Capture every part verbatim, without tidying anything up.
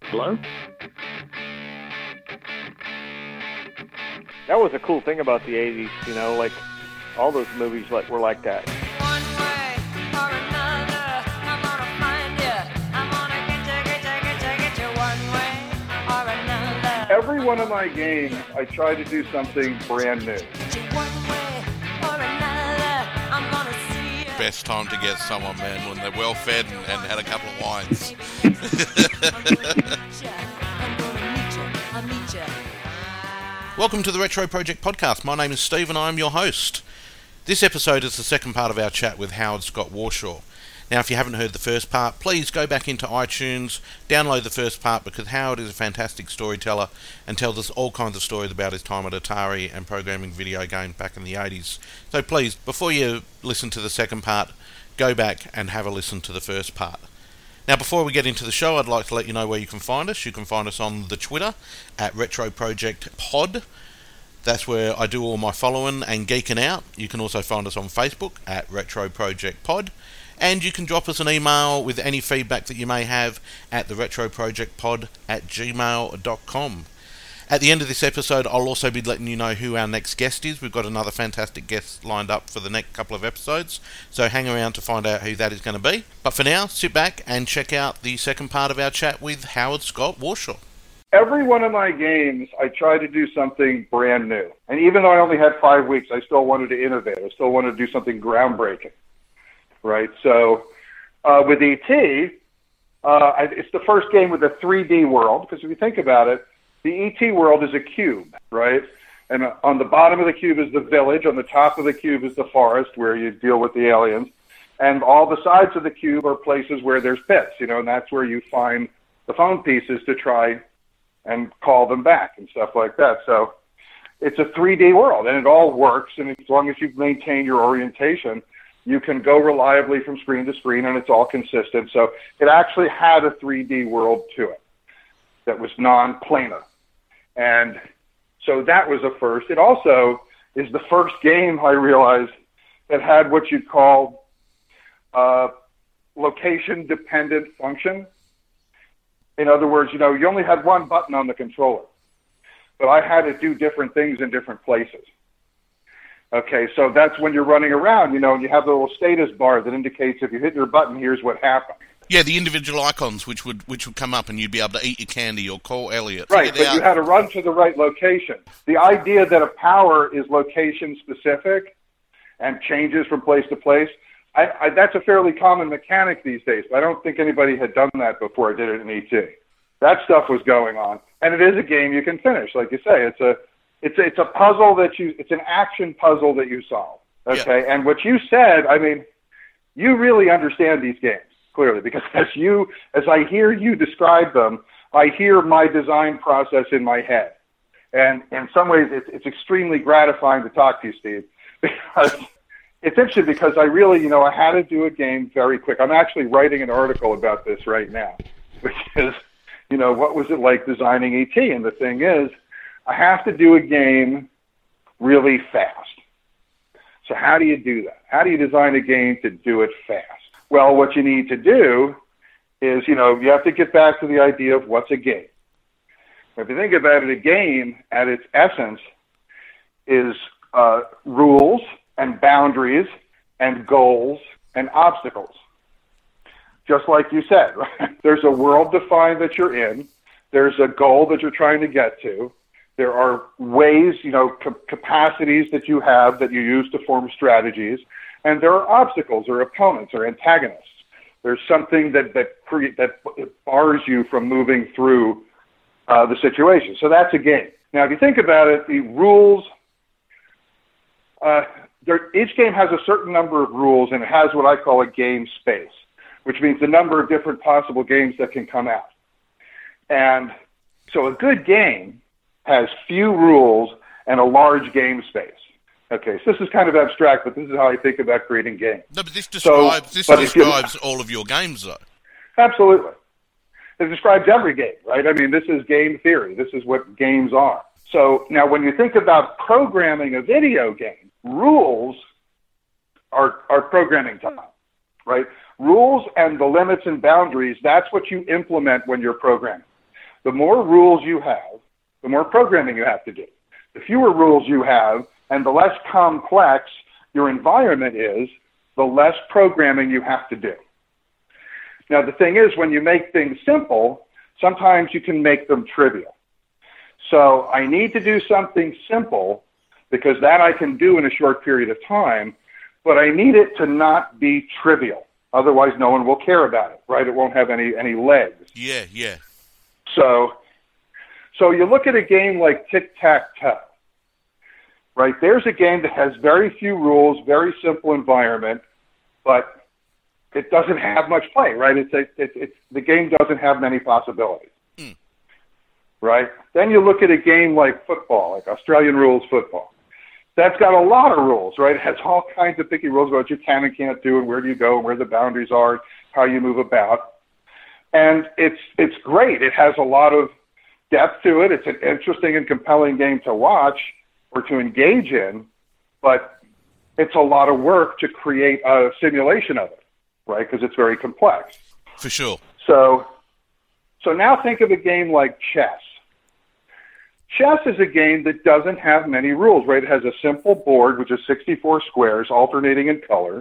Hello? That was a cool thing about the eighties, you know, like all those movies like were like that. One way or another, I'm gonna find you. I'm gonna get you, get you, get you, get you one way or another. Every one of my games, I try to do something brand new. Get you one way or another, I'm gonna see you. Best time to get someone, man, when they're well fed and, and had a couple of wines. I'm gonna meet you, I'll meet you. Welcome to the Retro Project Podcast. My name is Steve and I am your host. This episode is the second part of our chat with Howard Scott Warshaw. Now, if you haven't heard the first part, please go back into iTunes, download the first part, because Howard is a fantastic storyteller and tells us all kinds of stories about his time at Atari and programming video games back in the eighties. So please, before you listen to the second part, go back and have a listen to the first part. Now, before we get into the show, I'd like to let you know where you can find us. You can find us on the Twitter at Retro Project Pod. That's where I do all my following and geeking out. You can also find us on Facebook at Retro Project Pod. And you can drop us an email with any feedback that you may have at the retroprojectpod at gmail dot com. At the end of this episode, I'll also be letting you know who our next guest is. We've got another fantastic guest lined up for the next couple of episodes, so hang around to find out who that is going to be. But for now, sit back and check out the second part of our chat with Howard Scott Warshaw. Every one of my games, I try to do something brand new. And even though I only had five weeks, I still wanted to innovate. I still wanted to do something groundbreaking, right? So uh, with E T, uh, I, it's the first game with a three D world, because if you think about it, the E T world is a cube, right? And on the bottom of the cube is the village. On the top of the cube is the forest where you deal with the aliens. And all the sides of the cube are places where there's pits, you know, and that's where you find the phone pieces to try and call them back and stuff like that. So it's a three D world, and it all works. And as long as you maintain your orientation, you can go reliably from screen to screen, and it's all consistent. So it actually had a three D world to it that was non-planar. And so that was a first. It also is the first game, I realized, that had what you'd call uh, location-dependent function. In other words, you know, you only had one button on the controller, but I had to do different things in different places. Okay, so that's when you're running around, you know, and you have the little status bar that indicates if you hit your button, here's what happened. Yeah, the individual icons which would which would come up and you'd be able to eat your candy or call Elliot. Right, but you had to run to the right location. The idea that a power is location-specific and changes from place to place, I, I, that's a fairly common mechanic these days. But I don't think anybody had done that before I did it in E T. That stuff was going on, and it is a game you can finish. Like you say, it's a it's a, it's a puzzle that you it's an action puzzle that you solve. Okay, yeah. And what you said, I mean, you really understand these games clearly, because as you as I hear you describe them, I hear my design process in my head, and in some ways, it's it's extremely gratifying to talk to you, Steve, because. It's interesting because I really, you know, I had to do a game very quick. I'm actually writing an article about this right now, which is, you know, what was it like designing E T? And the thing is, I have to do a game really fast. So how do you do that? How do you design a game to do it fast? Well, what you need to do is, you know, you have to get back to the idea of what's a game. If you think about it, a game at its essence is uh, rules and boundaries and goals and obstacles. Just like you said, right? There's a world defined that you're in. There's a goal that you're trying to get to. There are ways, you know, ca- capacities that you have that you use to form strategies. And there are obstacles or opponents or antagonists. There's something that that, cre- that bars you from moving through uh, the situation. So that's a game. Now, if you think about it, the rules... Uh, There, each game has a certain number of rules, and it has what I call a game space, which means the number of different possible games that can come out. And so a good game has few rules and a large game space. Okay, so this is kind of abstract, but this is how I think about creating games. No, but this describes, so, this but describes you, all of your games, though. Absolutely. It describes every game, right? I mean, this is game theory. This is what games are. So now when you think about programming a video game, rules are, are programming time, right? Rules and the limits and boundaries, that's what you implement when you're programming. the more rules you have, the more programming you have to do. The fewer rules you have and the less complex your environment is, the less programming you have to do. Now, the thing is, when you make things simple, sometimes you can make them trivial. So I need to do something simple because that I can do in a short period of time, but I need it to not be trivial. Otherwise, no one will care about it, right? It won't have any, any legs. Yeah, yeah. So, so you look at a game like Tic-Tac-Toe, right? There's a game that has very few rules, very simple environment, but it doesn't have much play, right? It's a, it, it's the game doesn't have many possibilities, mm. right? Then you look at a game like football, like Australian rules football. That's got a lot of rules, right? It has all kinds of picky rules about what you can and can't do and where do you go and where the boundaries are, how you move about. And it's it's great. It has a lot of depth to it. It's an interesting and compelling game to watch or to engage in, but it's a lot of work to create a simulation of it, right? Because it's very complex. For sure. So, so now think of a game like chess. Chess is a game that doesn't have many rules, right? It has a simple board, which is sixty-four squares, alternating in color.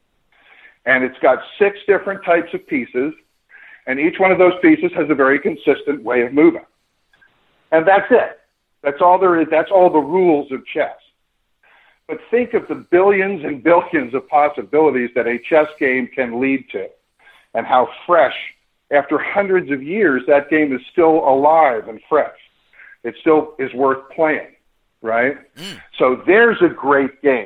And it's got six different types of pieces. And each one of those pieces has a very consistent way of moving. And that's it. That's all there is. That's all the rules of chess. But think of the billions and billions of possibilities that a chess game can lead to and how fresh, after hundreds of years, that game is still alive and fresh. It still is worth playing, right? Mm. So there's a great game.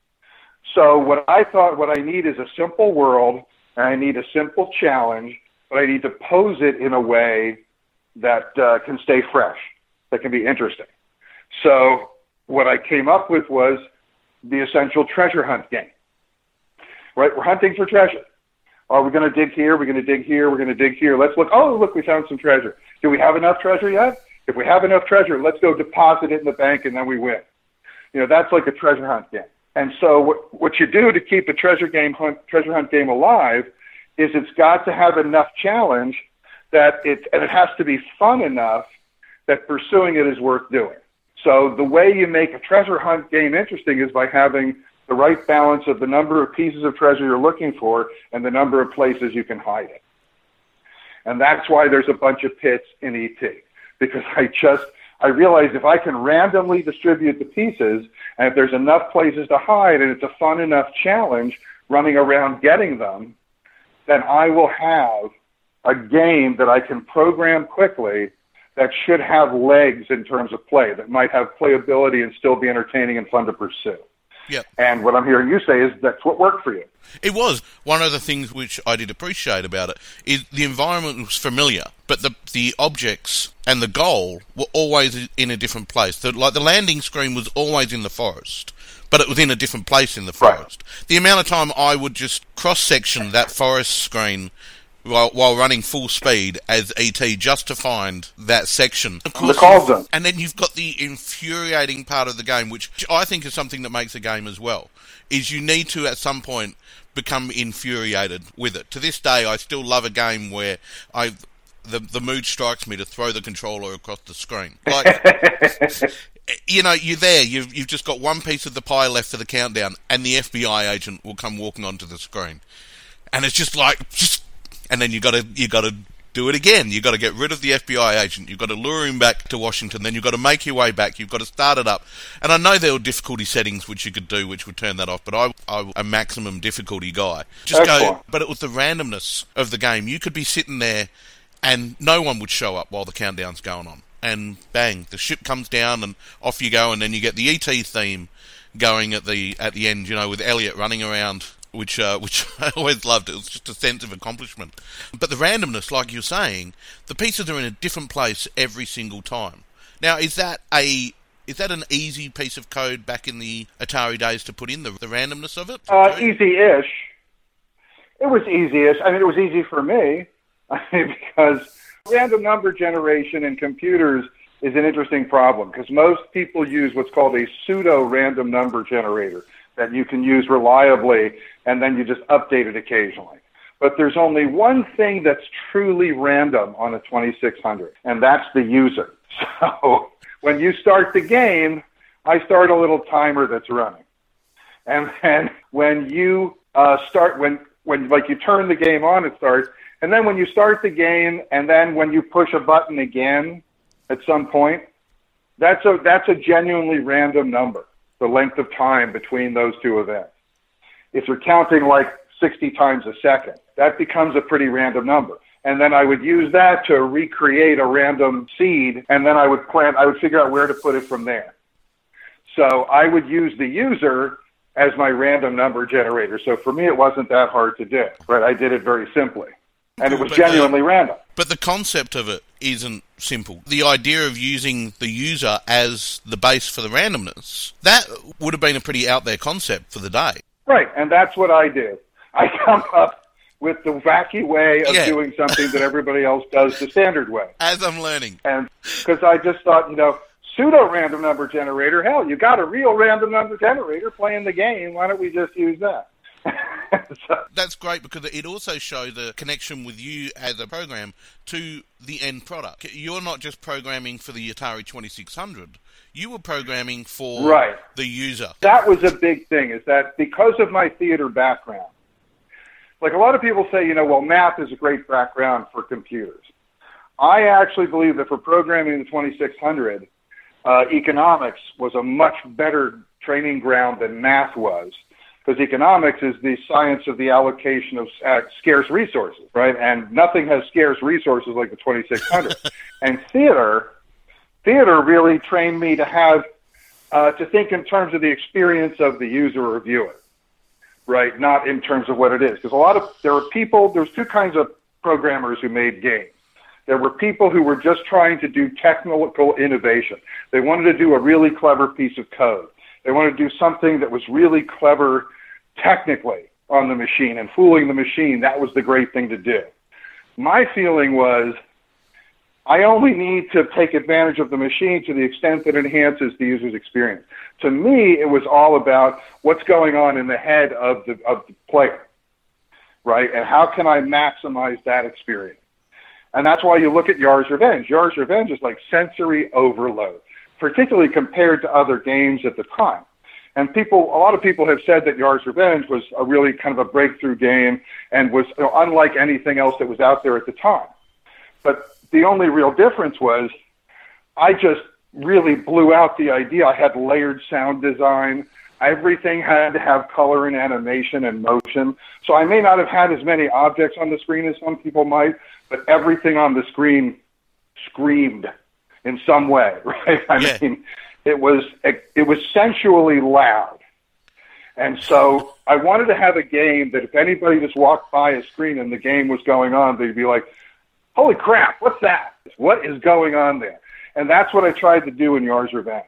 So what I thought what I need is a simple world, and I need a simple challenge, but I need to pose it in a way that uh, can stay fresh, that can be interesting. So what I came up with was the essential treasure hunt game, right? We're hunting for treasure. Are we going to dig here? We're going to dig here. We're going to dig here. Let's look. Oh, look, we found some treasure. Do we have enough treasure yet? If we have enough treasure, let's go deposit it in the bank, and then we win. You know, that's like a treasure hunt game. And so what, what you do to keep a treasure game hunt, treasure hunt game alive is it's got to have enough challenge that it, and it has to be fun enough that pursuing it is worth doing. So the way you make a treasure hunt game interesting is by having the right balance of the number of pieces of treasure you're looking for and the number of places you can hide it. And that's why there's a bunch of pits in E T Because I just, I realized if I can randomly distribute the pieces, and if there's enough places to hide, and it's a fun enough challenge running around getting them, then I will have a game that I can program quickly that should have legs in terms of play, that might have playability and still be entertaining and fun to pursue. Yep. And what I'm hearing you say is that's what worked for you. It was. One of the things which I did appreciate about it is the environment was familiar, but the the objects and the goal were always in a different place. The, like the landing screen was always in the forest, but it was in a different place in the forest. Right. The amount of time I would just cross-section that forest screen while, while running full speed as E T just to find that section. Of course, the call zone. And then you've got the infuriating part of the game, which I think is something that makes a game as well, is you need to at some point become infuriated with it. To this day, I still love a game where I the the mood strikes me to throw the controller across the screen. Like, you know, you're there, you've, you've just got one piece of the pie left for the countdown, and the F B I agent will come walking onto the screen. And it's just like, just... And then you got to you got to do it again. You got to get rid of the F B I agent. You've got to lure him back to Washington. Then you've got to make your way back. You've got to start it up. And I know there were difficulty settings which you could do, which would turn that off. But I, I'm a maximum difficulty guy. Just Excellent. go. But it was the randomness of the game. You could be sitting there, and no one would show up while the countdown's going on. And bang, the ship comes down, and off you go. And then you get the E T theme going at the at the end. You know, with Elliot running around. Which uh, which I always loved. It was just a sense of accomplishment. But the randomness, like you're saying, the pieces are in a different place every single time. Now, is that a is that an easy piece of code back in the Atari days to put in, the, the randomness of it? Uh, easy-ish. It was easy-ish. I mean, it was easy for me because random number generation in computers is an interesting problem because most people use what's called a pseudo-random number generator that you can use reliably, and then you just update it occasionally. But there's only one thing that's truly random on a twenty-six hundred, and that's the user. So when you start the game, I start a little timer that's running. And then when you uh, start, when, when like you turn the game on, it starts. And then when you start the game, and then when you push a button again at some point, that's a, that's a genuinely random number, the length of time between those two events. If you're counting like sixty times a second, that becomes a pretty random number. And then I would use that to recreate a random seed, and then I would plan, I would figure out where to put it from there. So I would use the user as my random number generator. So for me, it wasn't that hard to do, right? I did it very simply. And it was but genuinely the, random. But the concept of it isn't simple. The idea of using the user as the base for the randomness, that would have been a pretty out there concept for the day. Right, and that's what I do. I come up with the wacky way of yeah. doing something that everybody else does the standard way. As I'm learning. And because I just thought, you know, pseudo-random number generator, hell, you got a real random number generator playing the game. Why don't we just use that? So, that's great because it also shows the connection with you as a program to the end product. You're not just programming for the Atari twenty-six hundred. You were programming for right. the user. That was a big thing, is that because of my theater background, like a lot of people say, you know, well, math is a great background for computers. I actually believe that for programming the twenty-six hundred, uh, economics was a much better training ground than math was. Because economics is the science of the allocation of uh, scarce resources, right? And nothing has scarce resources like the twenty-six hundred. And theater, theater really trained me to have, uh, to think in terms of the experience of the user or viewer, right? Not in terms of what it is. Because a lot of, there were people, there's two kinds of programmers who made games. There were people who were just trying to do technical innovation. They wanted to do a really clever piece of code. They wanted to do something that was really clever technically on the machine and fooling the machine. That was the great thing to do. My feeling was I only need to take advantage of the machine to the extent that it enhances the user's experience. To me, it was all about what's going on in the head of the, of the player, right? And how can I maximize that experience? And that's why you look at Yar's Revenge. Yar's Revenge is like sensory overload, particularly compared to other games at the time. And people, a lot of people have said that Yar's Revenge was a really kind of a breakthrough game and was, you know, unlike anything else that was out there at the time. But the only real difference was I just really blew out the idea. I had layered sound design. Everything had to have color and animation and motion. So I may not have had as many objects on the screen as some people might, but everything on the screen screamed in some way, right? I yeah. mean, it was it was sensually loud. And so I wanted to have a game that if anybody just walked by a screen and the game was going on, they'd be like, holy crap, what's that? What is going on there? And that's what I tried to do in Yar's Revenge.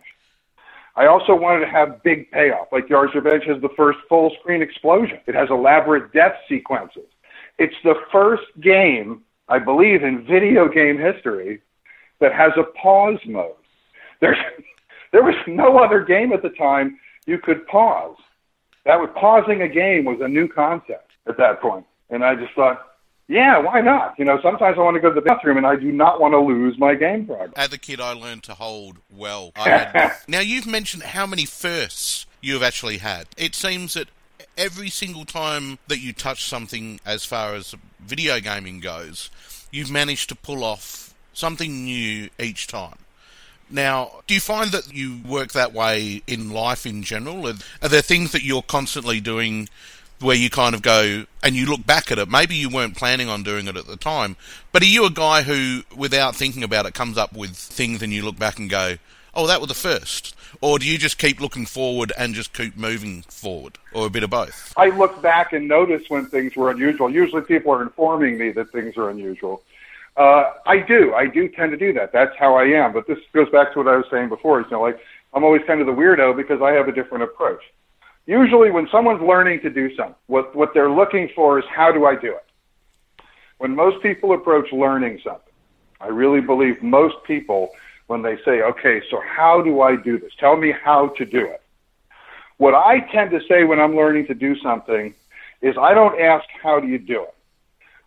I also wanted to have big payoff. Like Yar's Revenge has the first full screen explosion. It has elaborate death sequences. It's the first game, I believe, in video game history that has a pause mode. There's, there was no other game at the time you could pause. That was, pausing a game was a new concept at that point. And I just thought, yeah, why not? You know, sometimes I want to go to the bathroom and I do not want to lose my game progress. As a kid, I learned to hold well. I had... Now, you've mentioned how many firsts you have actually had. It seems that every single time that you touch something as far as video gaming goes, you've managed to pull off something new each time. Now, do you find that you work that way in life in general? Are, are there things that you're constantly doing where you kind of go and you look back at it? Maybe you weren't planning on doing it at the time, but are you a guy who, without thinking about it, comes up with things and you look back and go, oh, that was the first? Or do you just keep looking forward and just keep moving forward, or a bit of both? I look back and notice when things were unusual. Usually people are informing me that things are unusual. Uh, I do. I do tend to do that. That's how I am. But this goes back to what I was saying before. You know, like I'm always kind of the weirdo because I have a different approach. Usually when someone's learning to do something, what, what they're looking for is how do I do it? When most people approach learning something, I really believe most people, when they say, okay, so how do I do this? Tell me how to do it. What I tend to say when I'm learning to do something is I don't ask, how do you do it?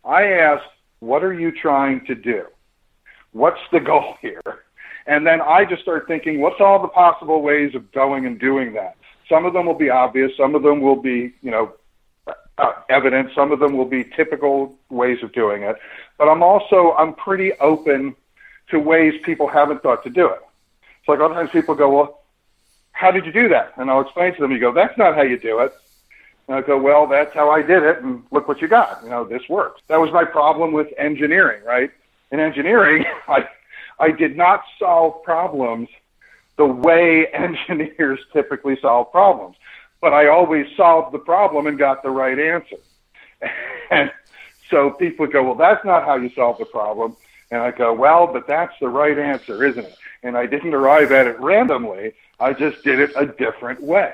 I ask, what are you trying to do? What's the goal here? And then I just start thinking, what's all the possible ways of going and doing that? Some of them will be obvious. Some of them will be, you know, uh, evident. Some of them will be typical ways of doing it. But I'm also, I'm pretty open to ways people haven't thought to do it. It's like a lot of times people go, well, how did you do that? And I'll explain to them, you go, that's not how you do it. And I go, well, that's how I did it, and look what you got. You know, this works. That was my problem with engineering, right? In engineering, I I did not solve problems the way engineers typically solve problems, but I always solved the problem and got the right answer. And so people go, well, that's not how you solve the problem. And I go, well, but that's the right answer, isn't it? And I didn't arrive at it randomly. I just did it a different way.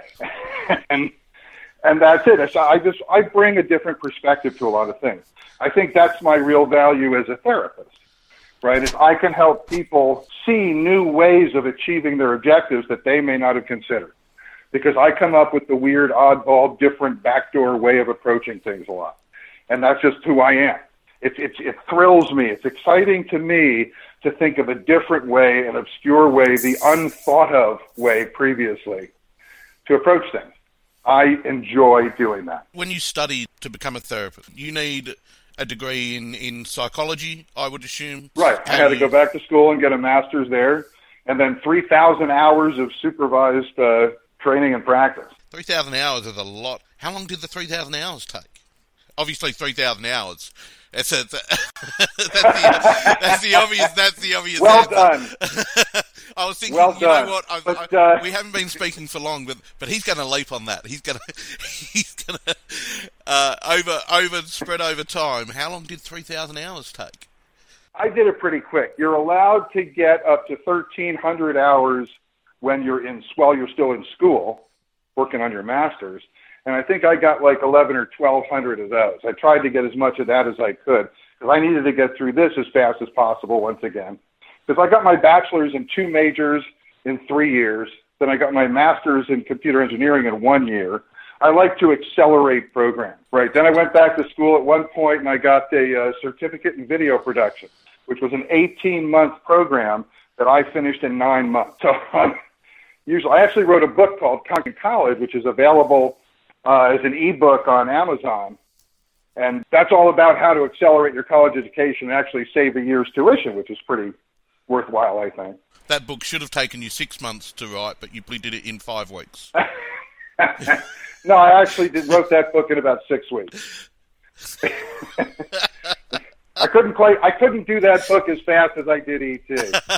and and that's it. So I just I bring a different perspective to a lot of things. I think that's my real value as a therapist. Right, is I can help people see new ways of achieving their objectives that they may not have considered. Because I come up with the weird, oddball, different backdoor way of approaching things a lot. And that's just who I am. It, it, it thrills me. It's exciting to me to think of a different way, an obscure way, the unthought of way previously to approach things. I enjoy doing that. When you study to become a therapist, you need a degree in, in psychology, I would assume. Right. I had to go back to school and get a master's there, and then three thousand hours of supervised uh, training and practice. three thousand hours is a lot. How long did the three thousand hours take? Obviously three thousand hours. That's, a, that's, the, that's the obvious. That's the obvious. Well answer. done. I was thinking, well you done. know what? I, but, I, uh, we haven't been speaking for long, but but he's going to leap on that. He's going to he's going to uh, over over spread over time. How long did three thousand hours take? I did it pretty quick. You're allowed to get up to thirteen hundred hours when you're in while you're still in school, working on your master's. And I think I got like eleven or twelve hundred of those. I tried to get as much of that as I could because I needed to get through this as fast as possible once again. Because I got my bachelor's in two majors in three years. Then I got my master's in computer engineering in one year. I like to accelerate programs, right? Then I went back to school at one point and I got a uh, certificate in video production, which was an eighteen-month program that I finished in nine months. So um, usually, I actually wrote a book called Conquering College, which is available uh, as an ebook on Amazon. And that's all about how to accelerate your college education and actually save a year's tuition, which is pretty worthwhile, I think. That book should have taken you six months to write, but you did it in five weeks. No, I actually did wrote that book in about six weeks. I couldn't play. I couldn't do that book as fast as I did E T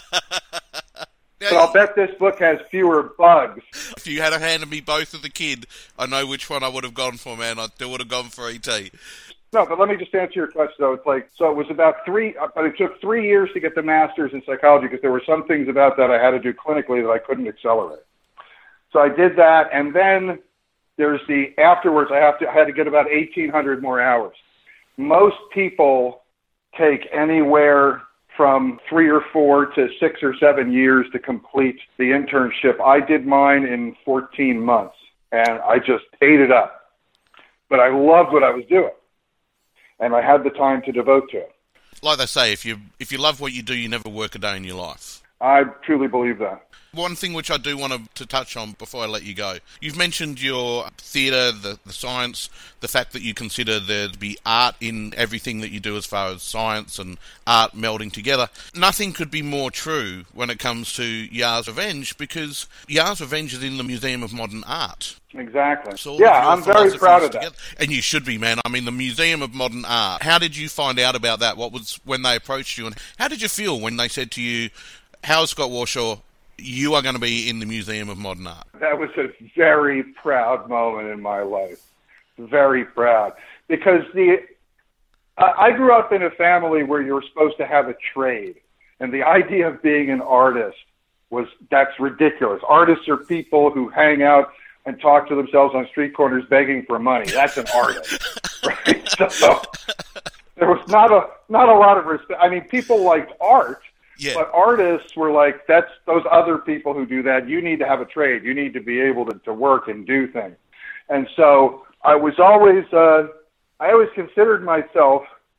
But I'll bet this book has fewer bugs. If you had handed me both of the kid, I know which one I would have gone for, man. I still would have gone for E T No, but let me just answer your question, though. It's like, so it was about three, but it took three years to get the master's in psychology because there were some things about that I had to do clinically that I couldn't accelerate. So I did that, and then there's the, afterwards, I have to, I had to get about eighteen hundred more hours. Most people take anywhere from three or four to six or seven years to complete the internship. I did mine in fourteen months, and I just ate it up. But I loved what I was doing. And I had the time to devote to it. Like they say, if you if you love what you do, you never work a day in your life. I truly believe that. One thing which I do want to, to touch on before I let you go. You've mentioned your theatre, the, the science, the fact that you consider there to be art in everything that you do as far as science and art melding together. Nothing could be more true when it comes to Yars' Revenge, because Yars' Revenge is in the Museum of Modern Art. Exactly. So yeah, I'm very proud of together. that. And you should be, man. I mean, the Museum of Modern Art. How did you find out about that? What was when they approached you? And how did you feel when they said to you, Howard Scott Warshaw, you are going to be in the Museum of Modern Art? That was a very proud moment in my life. Very proud. Because the uh, I grew up in a family where you were supposed to have a trade. And the idea of being an artist was, that's ridiculous. Artists are people who hang out and talk to themselves on street corners begging for money. That's an artist. Right? So there was not a, not a lot of respect. I mean, people liked art. Yeah. But artists were like, that's those other people who do that. You need to have a trade. You need to be able to, to work and do things. And so I was always, uh, I always considered myself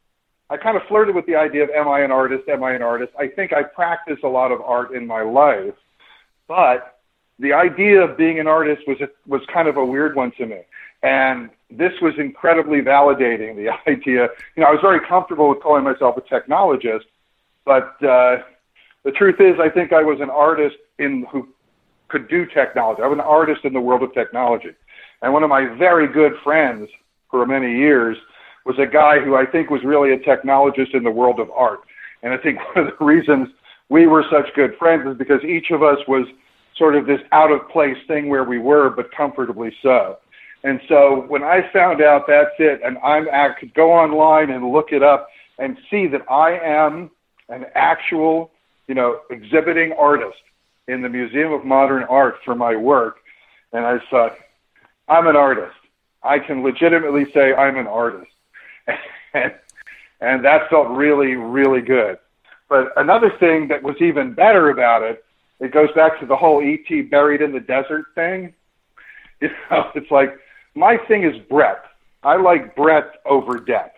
I kind of flirted with the idea of, am I an artist? Am I an artist? I think I practice a lot of art in my life, but the idea of being an artist was, a, was kind of a weird one to me. And this was incredibly validating, the idea. You know, I was very comfortable with calling myself a technologist, but uh, the truth is I think I was an artist in who could do technology. I was an artist in the world of technology. And one of my very good friends for many years was a guy who I think was really a technologist in the world of art. And I think one of the reasons we were such good friends is because each of us was sort of this out-of-place thing where we were, but comfortably so. And so when I found out that's it, and I'm, I could go online and look it up and see that I am an actual, you know, exhibiting artist in the Museum of Modern Art for my work, and I thought, I'm an artist. I can legitimately say I'm an artist. and, and that felt really, really good. But another thing that was even better about it, it goes back to the whole E T buried in the desert thing. You know, it's like, my thing is breadth. I like breadth over depth.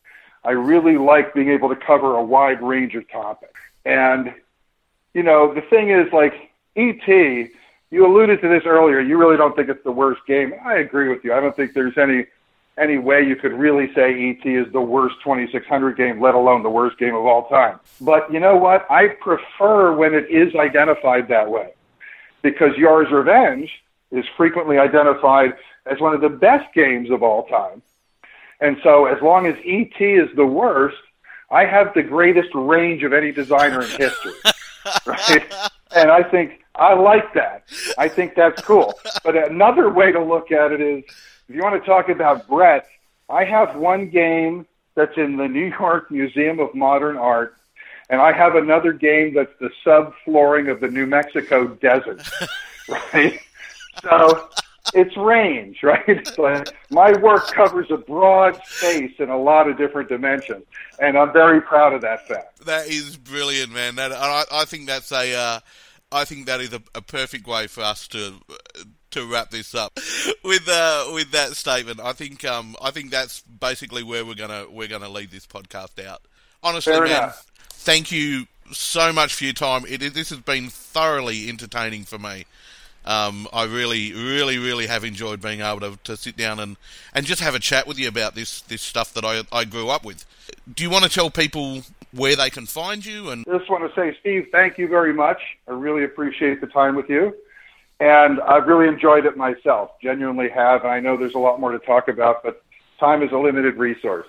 I really like being able to cover a wide range of topics. And, you know, the thing is, like, E T, you alluded to this earlier, you really don't think it's the worst game. I agree with you. I don't think there's any any way you could really say E T is the worst twenty-six hundred game, let alone the worst game of all time. But you know what? I prefer when it is identified that way, because Yar's Revenge is frequently identified as one of the best games of all time. And so as long as E T is the worst, I have the greatest range of any designer in history. Right? And I think I like that. I think that's cool. But another way to look at it is, if you want to talk about breadth, I have one game that's in the New York Museum of Modern Art, and I have another game that's the subflooring of the New Mexico desert, right? So it's range, right? But my work covers a broad space in a lot of different dimensions, and I'm very proud of that fact. That is brilliant, man. That, I, I think that's a, uh, I think that is a, a perfect way for us to to wrap this up with uh, with that statement. I think um, I think that's basically where we're gonna we're gonna lead this podcast out. Honestly, Fair man, enough. Thank you so much for your time. It, this has been thoroughly entertaining for me. Um, I really, really, really have enjoyed being able to, to sit down and, and just have a chat with you about this, this stuff that I, I grew up with. Do you want to tell people where they can find you? And I just want to say, Steve, thank you very much. I really appreciate the time with you. And I've really enjoyed it myself, genuinely have. And I know there's a lot more to talk about, but time is a limited resource.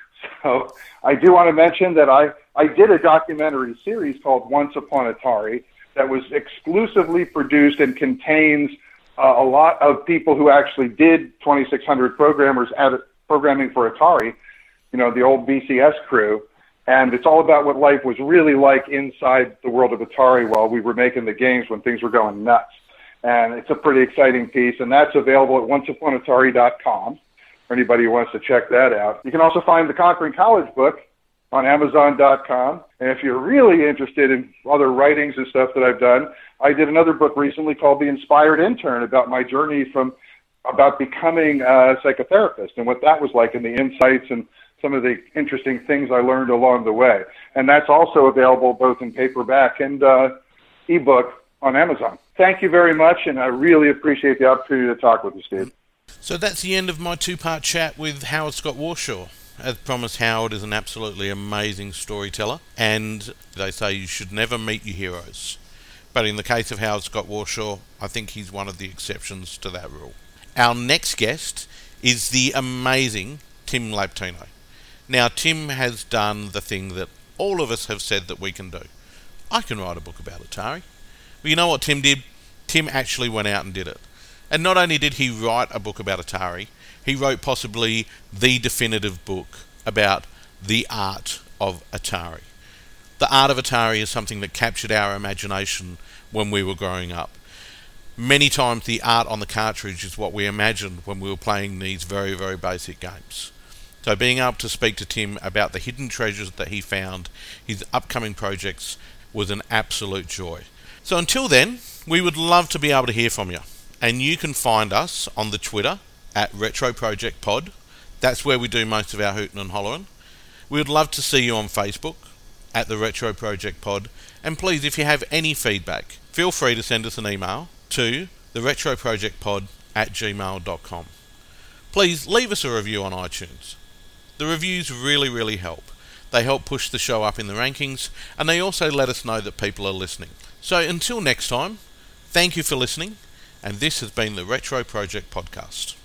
So I do want to mention that I, I did a documentary series called Once Upon Atari that was exclusively produced and contains uh, a lot of people who actually did twenty-six hundred programmers at programming for Atari, you know, the old B C S crew. And it's all about what life was really like inside the world of Atari while we were making the games when things were going nuts. And it's a pretty exciting piece, and that's available at once upon atari dot com for anybody who wants to check that out. You can also find the Conquering College book on amazon dot com. And if you're really interested in other writings and stuff that I've done, I did another book recently called The Inspired Intern, about my journey from about becoming a psychotherapist and what that was like, and the insights and some of the interesting things I learned along the way. And that's also available both in paperback and uh, ebook on Amazon. Thank you very much, and I really appreciate the opportunity to talk with you, Steve. so that's the end of my two-part chat with Howard Scott Warshaw. As promised, Howard is an absolutely amazing storyteller, and they say you should never meet your heroes. But in the case of Howard Scott Warshaw, I think he's one of the exceptions to that rule. Our next guest is the amazing Tim Laptino. Now, Tim has done the thing that all of us have said that we can do. I can write a book about Atari. But you know what Tim did? Tim actually went out and did it. And not only did he write a book about Atari, he wrote possibly the definitive book about the art of Atari. The art of Atari is something that captured our imagination when we were growing up. Many times the art on the cartridge is what we imagined when we were playing these very, very basic games. So being able to speak to Tim about the hidden treasures that he found, his upcoming projects, was an absolute joy. So until then, we would love to be able to hear from you. And you can find us on the Twitter at Retro Project Pod. That's where we do most of our hooting and hollering. We would love to see you on Facebook at the Retro Project Pod, and please, if you have any feedback, feel free to send us an email to the retro project pod at gmail dot com. Please leave us a review on iTunes. The reviews really, really help. They help push the show up in the rankings, and they also let us know that people are listening. So until next time, thank you for listening, and this has been the Retro Project Podcast.